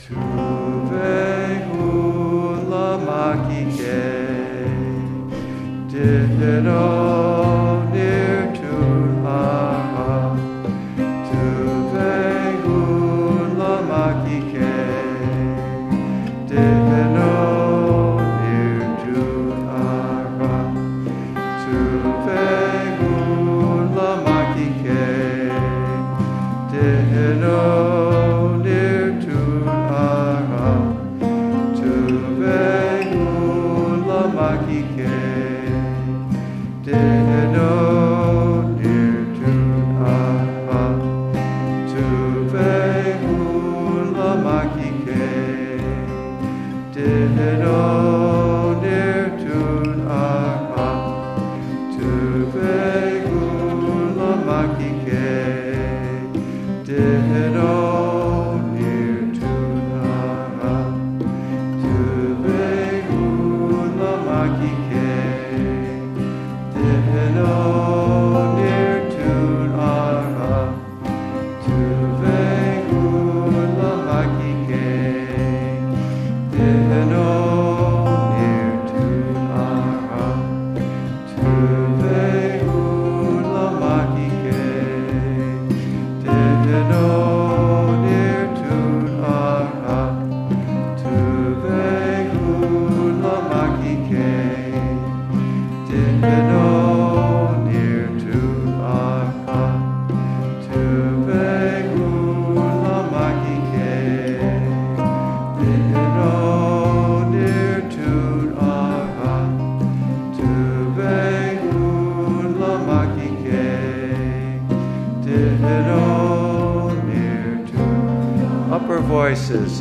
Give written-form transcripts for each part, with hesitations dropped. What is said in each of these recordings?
Upper voices.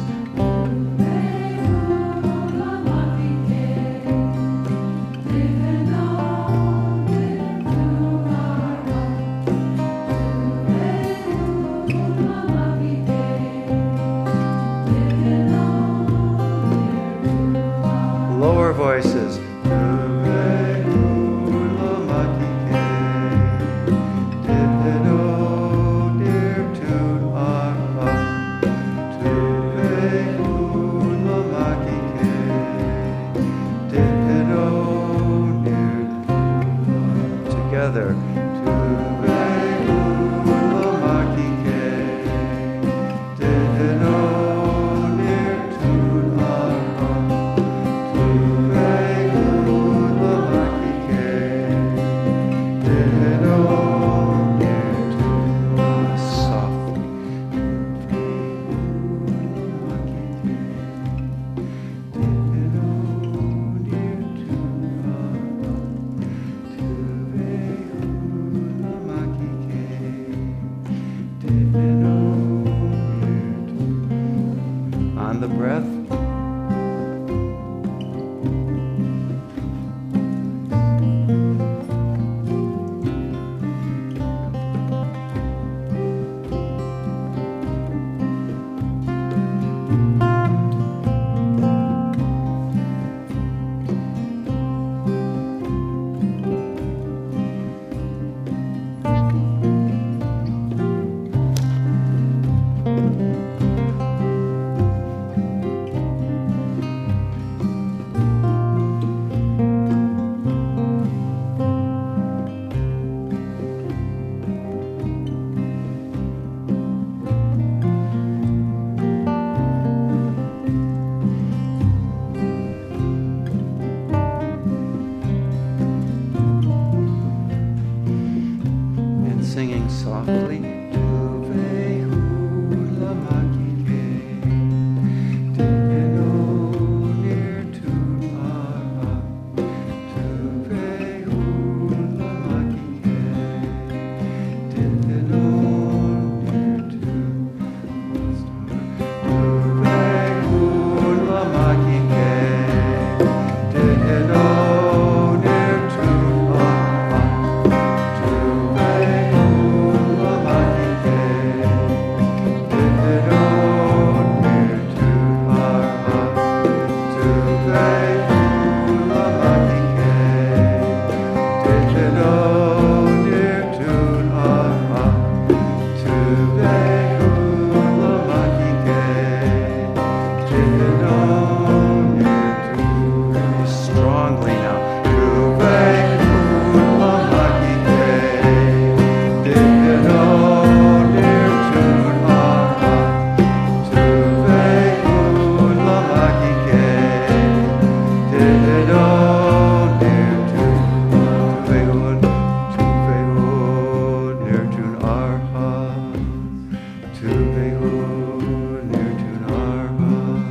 Lower voices. Together. On the breath. Tuvehud Nirtunarha.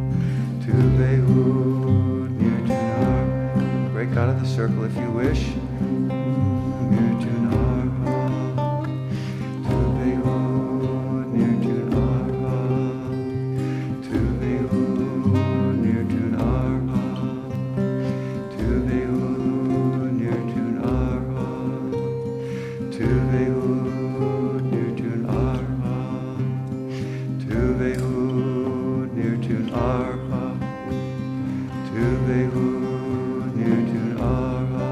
Tuvehud Nirtunarha. Break out of the circle if you wish. Nirtunarha. Tuvehud Nirtunarha. Tuvehud Nirtunarha. Tuvehud Nirtunarha. Tuvehud Nirtunarha. Tuvehud Nirtunarha. Tuvehud Nirtunarha.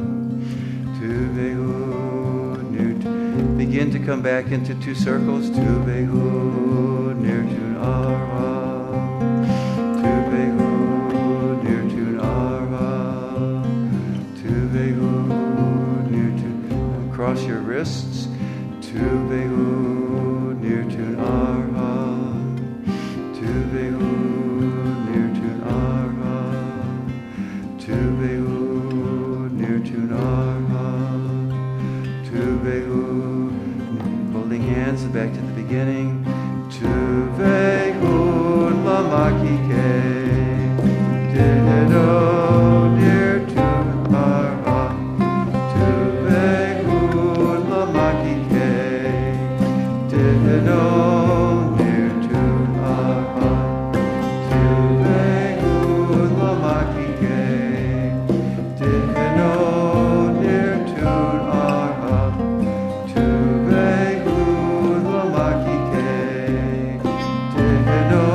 Tuvehud Nirtunarha. Begin to come back into two circles. Tuvehud Nirtunarha. Tuvehud Nirtunarha. Tuvehud Nirtunarha. Cross your wrists. Tuvehud Nirtunarha. Tuvehud Nirtunarha. Tuvehud Nirtunarha. Tuvehud. Holding hands back to the beginning. Tuvehud Lamakike. Dido Nirtunarha. Tuvehud Lamakike. Dido Nirtunarha. Tuvehud Lamakike. Dido Nirtunarha. Tuvehud Lamakike. Dido.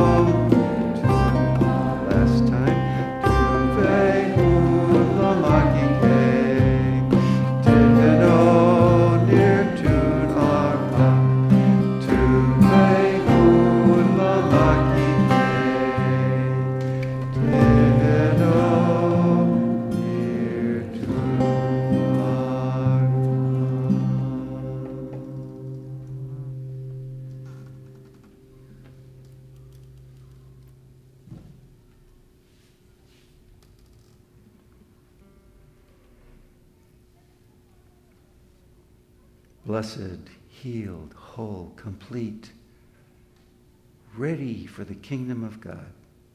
Last time. Tuvehud Lamakike. Dido Nirtunarha. Tuvehud Lamakike. Dido Blessed, healed, whole, complete, ready for the kingdom of God,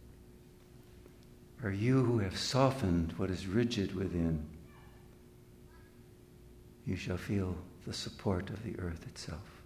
are you who have softened what is rigid within. You shall feel the support of the earth itself.